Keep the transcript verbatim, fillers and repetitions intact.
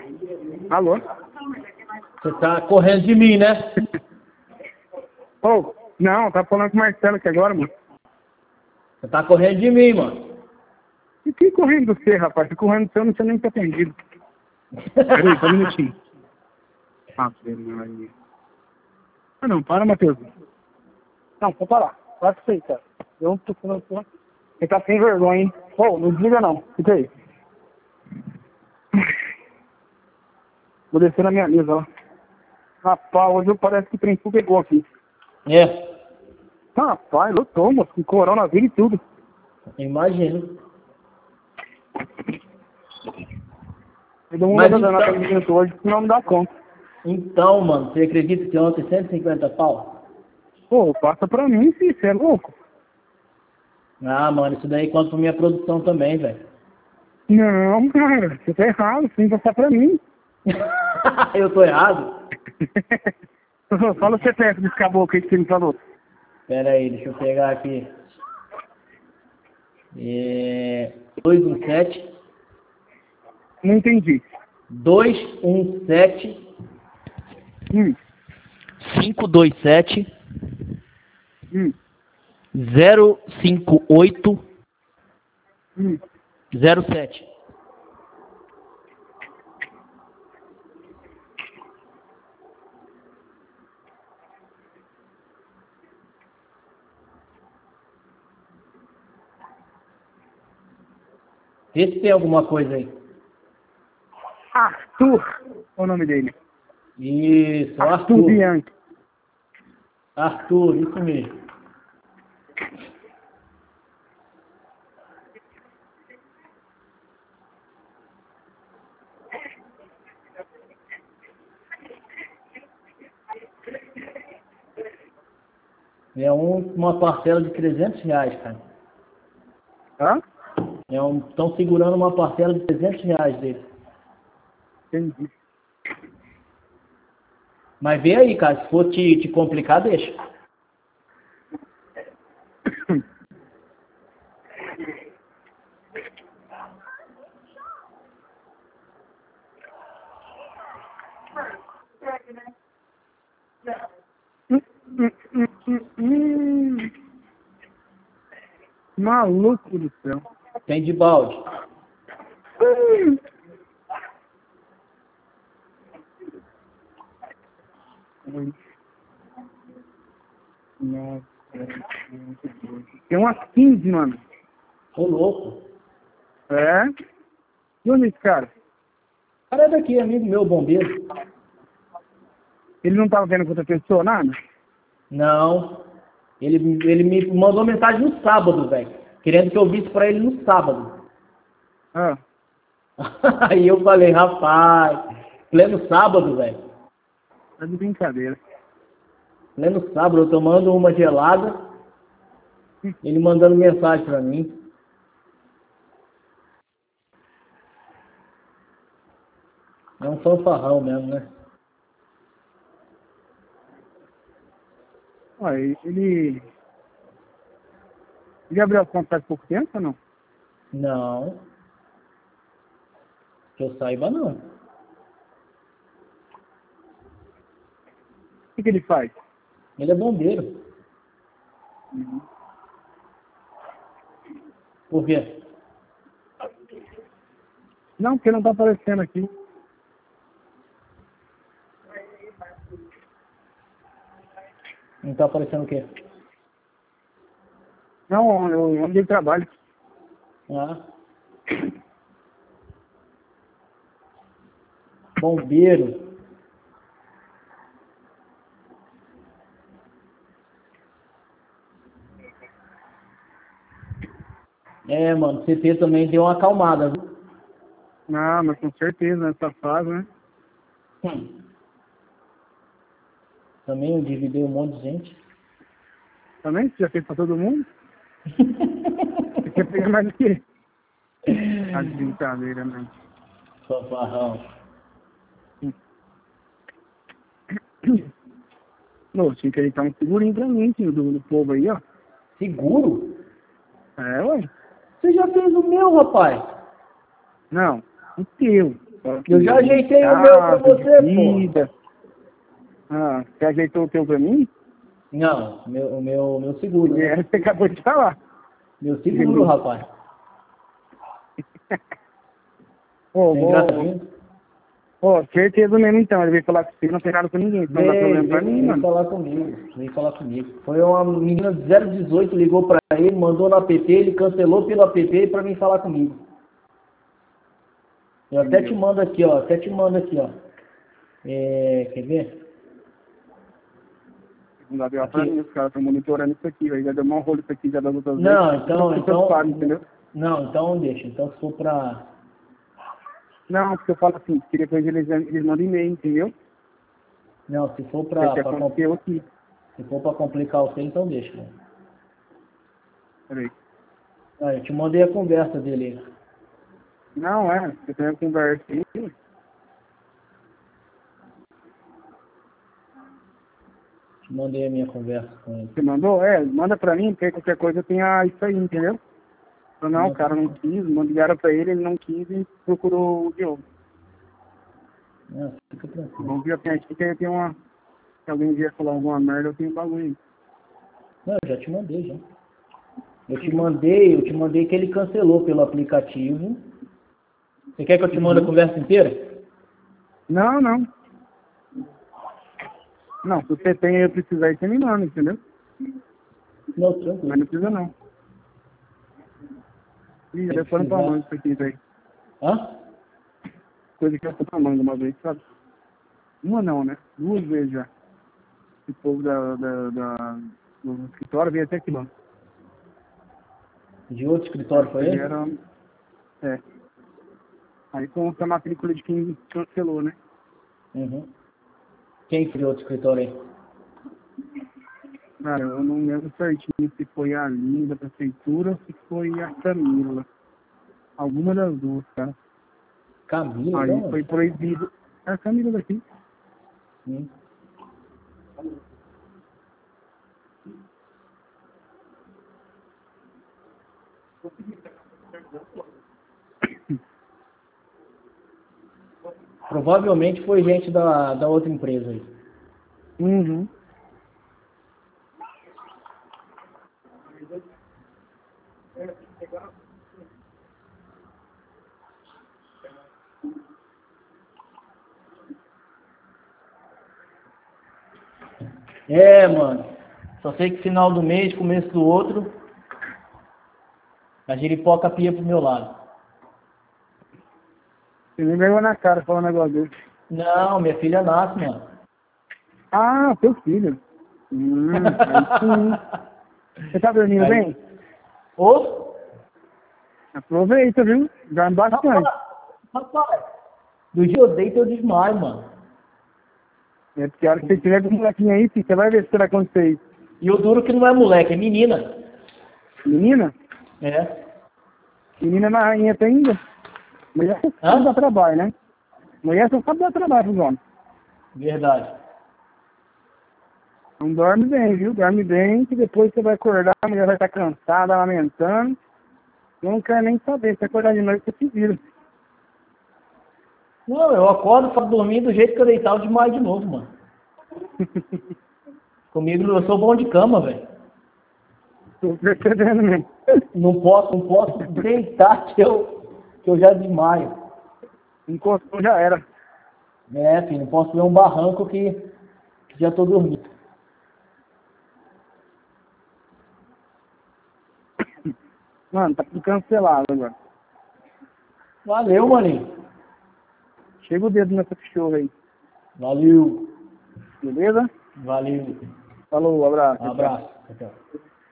Alô? Você tá correndo de mim, né? Ô, oh, não, tá falando com o Marcelo aqui agora, mano. Você tá correndo de mim, mano. E que correndo do você, rapaz? Tô correndo do seu, não sei nem ter atendido. Peraí, só um minutinho. Ah, Maria. Ah, não, para, Matheus. Não, pode parar. Para com isso aí, cara. Eu não tô falando com você. Tá sem vergonha, hein? Ô, oh, não desliga não. Fica aí. Vou descer na minha mesa, ó. Rapaz, hoje parece que o trem pegou aqui. É. Rapaz, lutou, moço, com coronavírus e tudo. Imagino. Todo mundo Mas vai dar na então... camiseta hoje, senão não dá conta. Então, mano, você acredita que ontem cento e cinquenta pau? Pô, passa pra mim, filho, você é louco? Ah, mano, isso daí conta pra minha produção também, velho. Não, cara, você tá errado, você tem que passar pra mim. Eu tô errado? Fala o C P F desse caboclo aí que você me falou. Pera aí, deixa eu pegar aqui. É... dois um sete. Não entendi. dois um sete. Hum. cinco dois sete. Hum. zero cinco oito. Hum. zero sete. Vê se tem alguma coisa aí. Arthur, é o nome dele. Isso, Arthur, Arthur. Bianchi. Arthur, isso mesmo. É um, uma parcela de trezentos reais, cara. Hã? É um, estão segurando uma parcela de trezentos reais dele. Entendi. Mas vê aí, cara, se for te, te complicar, deixa. Hum, hum, hum, hum, hum. Maluco do céu. Tem de balde. Hum. Nossa, tem umas quinze, mano. Ô, louco. É? E onde é esse cara? O cara é daqui, amigo meu, bombeiro. Ele não tava vendo com outra pessoa, nada? Não. Ele, ele me mandou mensagem no sábado, velho. Querendo que eu visse pra ele no sábado. Ah. Aí eu falei, rapaz, pleno sábado, velho. Tá de brincadeira. Pleno sábado, eu tomando uma gelada, ele mandando mensagem pra mim. É um fanfarrão mesmo, né? Olha, ele... Ele abriu a conta faz pouco tempo ou não? Não. Que eu saiba, não. O que, que ele faz? Ele é bombeiro. Uhum. Por quê? Não, porque não tá aparecendo aqui. Não tá aparecendo o quê? Não, eu onde ele trabalha. Ah. Bombeiro. É, mano, C T também deu uma acalmada, viu? Ah, mas com certeza, nessa fase, né? Hum. Também eu dividiu um monte de gente. Também? Você já fez pra todo mundo? Você quer pegar mais do que? Tá de brincadeira, né? Fanfarrão. Não, tinha que ele tá um segurinho pra mim, tio, do, do povo aí, ó. Seguro? É, ué. Você já fez o meu, rapaz. Não, o teu. Eu já ajeitei o meu pra você, vida. Pô. Ah, você ajeitou o teu pra mim? Não, meu, o meu, meu seguro. É, Né? você acabou de falar. Meu seguro, rapaz. Ô, Tem ô, graça vindo? Ô, certeza mesmo então, ele veio falar com você, não tem nada com ninguém, não dá problema Veio, pra veio, mim, veio mano. falar comigo. Veio falar comigo. Foi uma menina de zero dezoito, ligou pra ele, mandou no app, ele cancelou pelo app pra vir falar comigo. Eu até Entendeu? te mando aqui, ó. Até te mando aqui, ó. É, quer ver? Não dá B O pra Aqui. mim, os caras estão monitorando isso aqui, aí já deu maior rolo isso aqui, já das outras vezes. Não, então, Eu tô então. preocupado, entendeu? Não, então deixa. Então se for pra. Não, porque eu falo assim, que depois eles, eles mandam e-mail, entendeu? Não, se for É o pra. que pra com- aconteceu aqui. se for pra complicar você, então deixa, mano. Peraí. Ah, eu te mandei a conversa dele aí. Não, é, você tem uma conversa aí. Te mandei a minha conversa com ele. Você mandou? É, manda pra mim, porque qualquer coisa tem a, isso aí, entendeu? Então, não, Não, o cara não quis, mandaram pra ele, ele não quis e procurou o Diogo. não, fica tranquilo. Vamos ver aqui que tem uma. Se alguém vier falar alguma merda, eu tenho um bagulho aí. Não, eu já te mandei, já. Eu te mandei, eu te mandei que ele cancelou pelo aplicativo. Você quer que eu te mande a Uhum. conversa inteira? Não, não. Não, se você tem eu precisar aí, você me manda, entendeu? Não, Mas tranquilo. não precisa não. Ih, Se já foram pra precisar. manga isso aqui, velho. Hã? Coisa que eu fui pra manga uma vez, sabe? Uma não, né? Duas vezes já. O povo da, da, da, do escritório veio até aqui, mano. De outro escritório foi ele? Era, é. Aí com a matrícula de quem cancelou, né? Uhum. Quem foi de outro escritório aí? Cara, eu não lembro certinho se foi a Linda da prefeitura ou se foi a Camila. Alguma das duas, cara. Camila, Aí então? foi proibido. É a Camila daqui. Hum. Provavelmente foi gente da, da outra empresa aí. Uhum. É, mano. Só sei que final do mês, começo do outro, a giripoca pia pro meu lado. Você nem vergonha na cara falar um negócio desse. Não, minha filha nasce, mano. Ah, teu filho. Hum, aí sim. Você tá dormindo Aí. bem? Ô, Aproveita, viu? Dorme bastante. rapaz, rapaz. Do dia eu deito eu desmaio, mano. É porque a hora que você tiver com o molequinho aí, filho, você vai ver se vai acontecer isso. E o duro que não é moleque, é menina. Menina? É. Menina na rainha tem ainda. Mulher só Hã? sabe dar trabalho, né? Mulher só sabe dar trabalho pros homens. Verdade. Não dorme bem, viu? Dorme bem, que depois você vai acordar, a mulher vai estar cansada, lamentando. Não quer nem saber. Se acordar de noite, você se vira. Não, eu acordo pra dormir do jeito que eu deitar, eu desmaio de novo, mano. Comigo eu sou bom de cama, velho. Tô percebendo mesmo. Não posso, não posso deitar que eu, que eu já desmaio. Encostou, já era. É, filho, não posso ver um barranco que, que já tô dormindo. Mano, tá tudo cancelado agora. Valeu, maninho. Chega o dedo nessa cachorra aí. Valeu. Beleza? Valeu. Falou, abraço. Um abraço. Tchau, tchau.